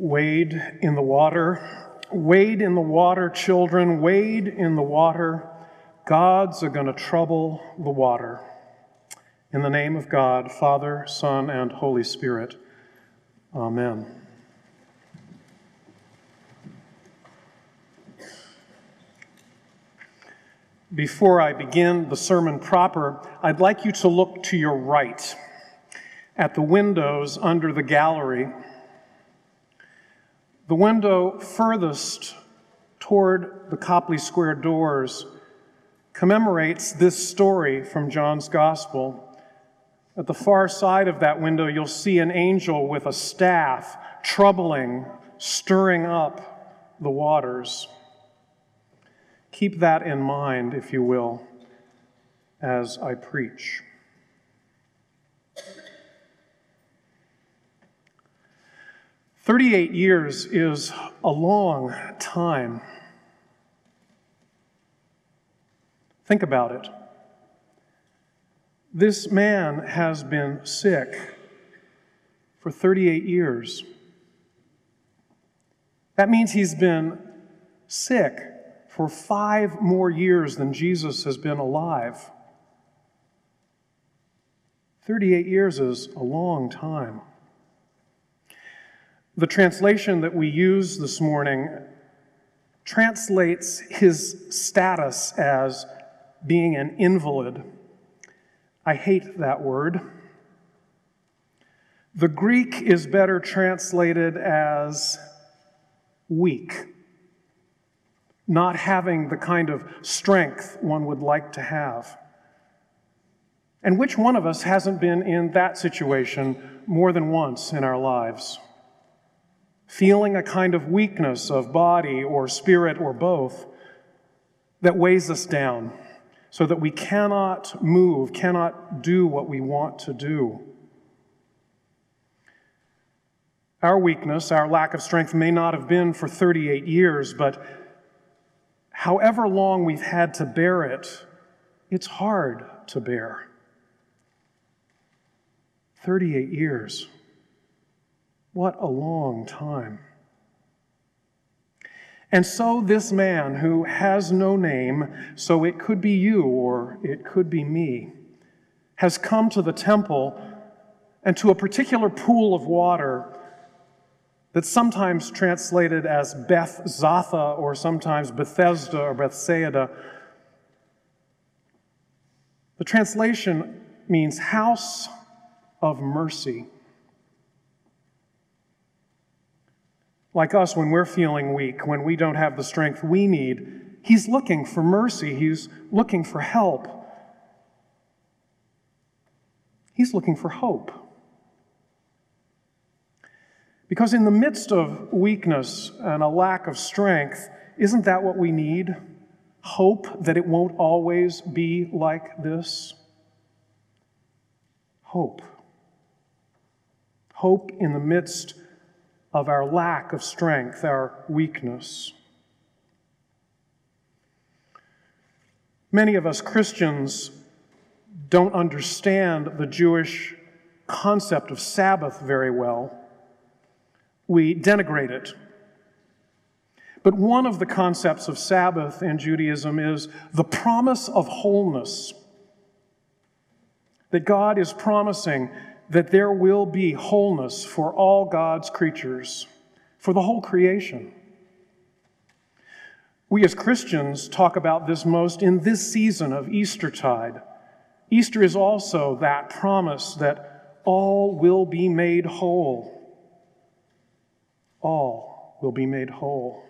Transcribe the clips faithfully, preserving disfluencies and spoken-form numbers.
Wade in the water, wade in the water, children, wade in the water. Gods are going to trouble the water. In the name of God, Father, Son, and Holy Spirit. Amen. Before I begin the sermon proper, I'd like you to look to your right at the windows under the gallery. The window furthest toward the Copley Square doors commemorates this story from John's Gospel. At the far side of that window, you'll see an angel with a staff troubling, stirring up the waters. Keep that in mind, if you will, as I preach. thirty-eight years is a long time. Think about it. This man has been sick for thirty-eight years. That means he's been sick for five more years than Jesus has been alive. thirty-eight years is a long time. The translation that we use this morning translates his status as being an invalid. I hate that word. The Greek is better translated as weak, not having the kind of strength one would like to have. And which one of us hasn't been in that situation more than once in our lives? Feeling a kind of weakness of body or spirit or both that weighs us down so that we cannot move, cannot do what we want to do. Our weakness, our lack of strength may not have been for thirty-eight years, but however long we've had to bear it, it's hard to bear. thirty-eight years. What a long time. And so this man who has no name, so it could be you or it could be me, has come to the temple and to a particular pool of water that's sometimes translated as Beth Zatha or sometimes Bethesda or Bethsaida. The translation means house of mercy. Like us, when we're feeling weak, when we don't have the strength we need, he's looking for mercy. He's looking for help. He's looking for hope. Because in the midst of weakness and a lack of strength, isn't that what we need? Hope that it won't always be like this? Hope. Hope in the midst of our lack of strength, our weakness. Many of us Christians don't understand the Jewish concept of Sabbath very well. We denigrate it. But one of the concepts of Sabbath in Judaism is the promise of wholeness. That God is promising that there will be wholeness for all God's creatures, for the whole creation. We as Christians talk about this most in this season of Eastertide. Easter is also that promise that all will be made whole. All will be made whole.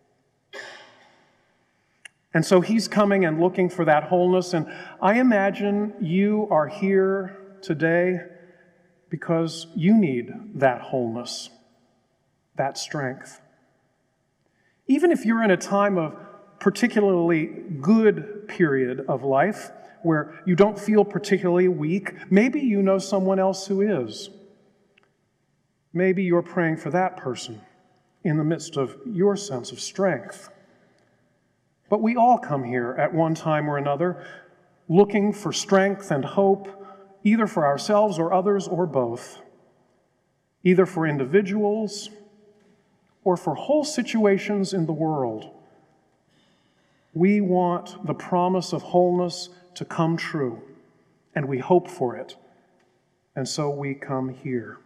And so he's coming and looking for that wholeness, and I imagine you are here today because you need that wholeness, that strength. Even if you're in a time of particularly good period of life where you don't feel particularly weak, maybe you know someone else who is. Maybe you're praying for that person in the midst of your sense of strength. But we all come here at one time or another looking for strength and hope, either for ourselves or others or both, either for individuals or for whole situations in the world. We want the promise of wholeness to come true, and we hope for it, and so we come here.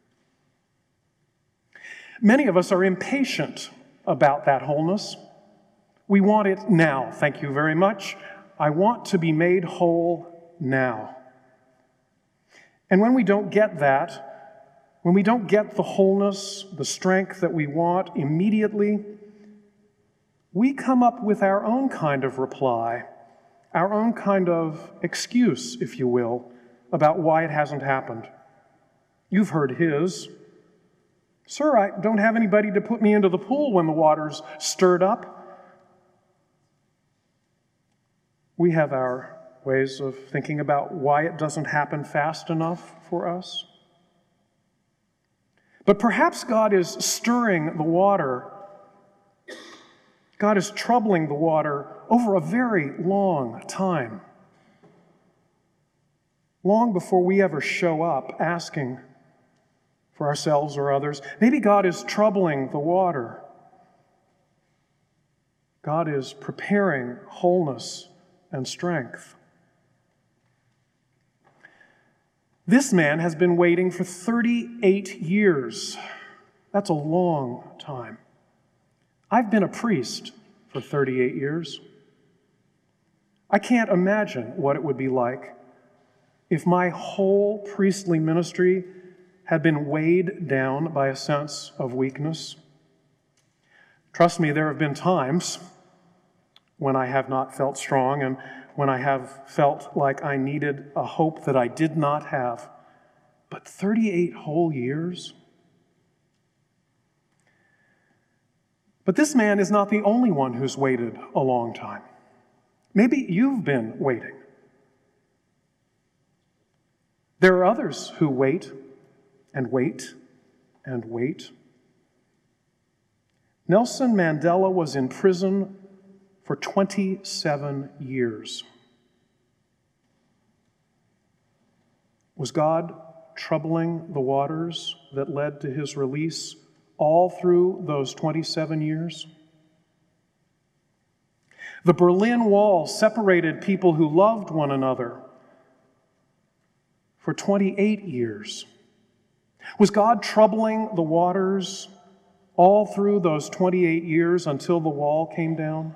Many of us are impatient about that wholeness. We want it now. Thank you very much. I want to be made whole now. And when we don't get that, when we don't get the wholeness, the strength that we want immediately, we come up with our own kind of reply, our own kind of excuse, if you will, about why it hasn't happened. You've heard his. Sir, I don't have anybody to put me into the pool when the water's stirred up. We have our ways of thinking about why it doesn't happen fast enough for us. But perhaps God is stirring the water. God is troubling the water over a very long time. Long before we ever show up asking for ourselves or others. Maybe God is troubling the water. God is preparing wholeness and strength. This man has been waiting for thirty-eight years. That's a long time. I've been a priest for thirty-eight years. I can't imagine what it would be like if my whole priestly ministry had been weighed down by a sense of weakness. Trust me, there have been times when I have not felt strong and when I have felt like I needed a hope that I did not have. But thirty-eight whole years? But this man is not the only one who's waited a long time. Maybe you've been waiting. There are others who wait and wait and wait. Nelson Mandela was in prison for twenty-seven years. Was God troubling the waters that led to his release all through those twenty-seven years? The Berlin Wall separated people who loved one another for twenty-eight years. Was God troubling the waters all through those twenty-eight years until the wall came down?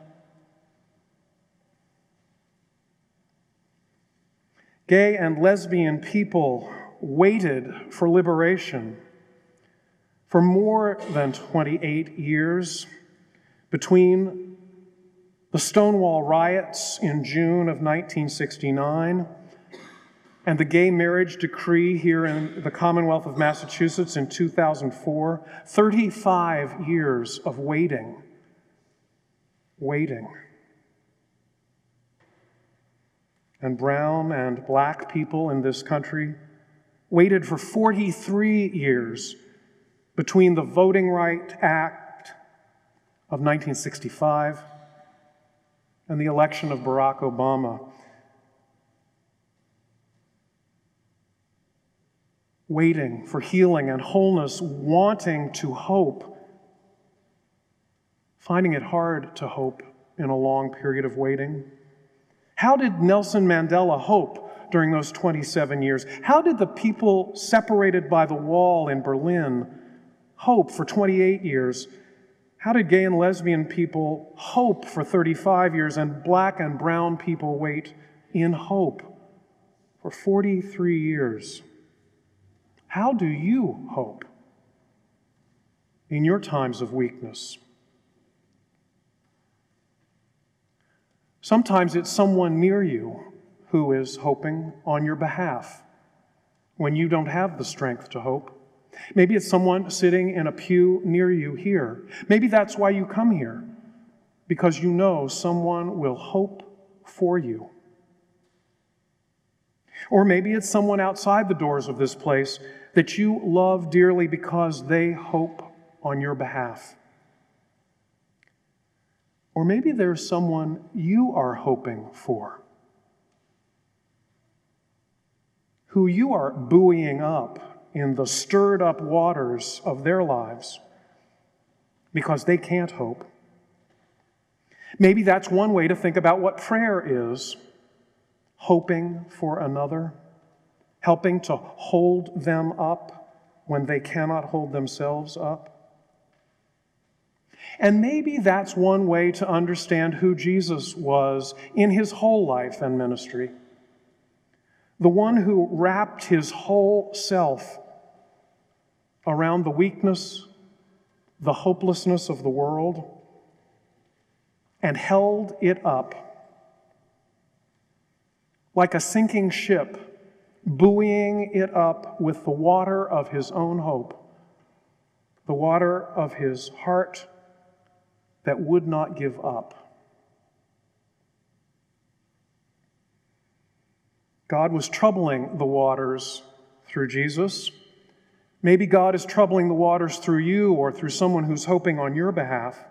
Gay and lesbian people waited for liberation for more than twenty-eight years between the Stonewall riots in June of nineteen sixty-nine and the gay marriage decree here in the Commonwealth of Massachusetts in two thousand four. thirty-five years of waiting, waiting. And brown and black people in this country waited for forty-three years between the Voting Rights Act of nineteen sixty-five and the election of Barack Obama. Waiting for healing and wholeness, wanting to hope, finding it hard to hope in a long period of waiting. How did Nelson Mandela hope during those twenty-seven years? How did the people separated by the wall in Berlin hope for twenty-eight years? How did gay and lesbian people hope for thirty-five years and black and brown people wait in hope for forty-three years? How do you hope in your times of weakness? Sometimes it's someone near you who is hoping on your behalf when you don't have the strength to hope. Maybe it's someone sitting in a pew near you here. Maybe that's why you come here, because you know someone will hope for you. Or maybe it's someone outside the doors of this place that you love dearly because they hope on your behalf. Or maybe there's someone you are hoping for, who you are buoying up in the stirred up waters of their lives. because they can't hope. Maybe that's one way to think about what prayer is: hoping for another, helping to hold them up when they cannot hold themselves up. And maybe that's one way to understand who Jesus was in his whole life and ministry. The one who wrapped his whole self around the weakness, the hopelessness of the world, and held it up like a sinking ship, buoying it up with the water of his own hope, the water of his heart that would not give up. God was troubling the waters through Jesus. Maybe God is troubling the waters through you or through someone who's hoping on your behalf.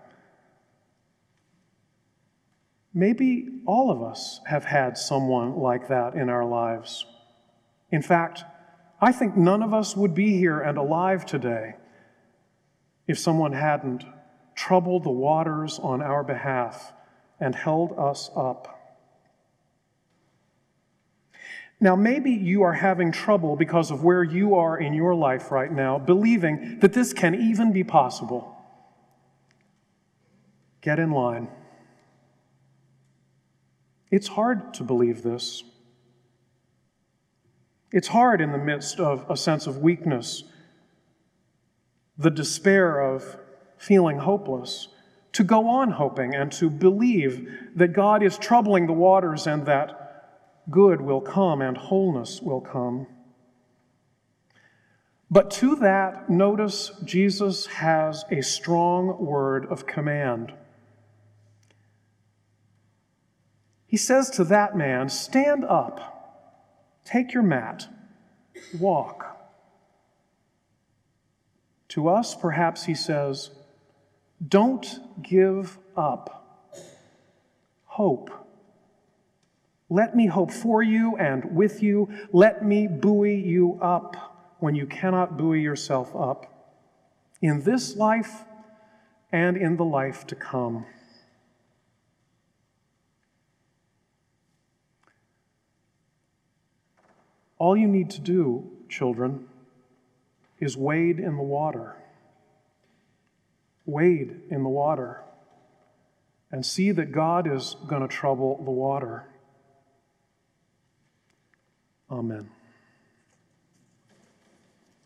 Maybe all of us have had someone like that in our lives. In fact, I think none of us would be here and alive today if someone hadn't troubled the waters on our behalf and held us up. Now, maybe you are having trouble because of where you are in your life right now, believing that this can even be possible. Get in line. It's hard to believe this. It's hard in the midst of a sense of weakness, the despair of feeling hopeless, to go on hoping and to believe that God is troubling the waters and that good will come and wholeness will come. But to that, notice Jesus has a strong word of command. He says to that man, "Stand up, take your mat, walk." To us, perhaps he says, "Don't give up. Hope. Let me hope for you and with you. Let me buoy you up when you cannot buoy yourself up, in this life and in the life to come." All you need to do, children, is wade in the water. Wade in the water and see that God is going to trouble the water. Amen.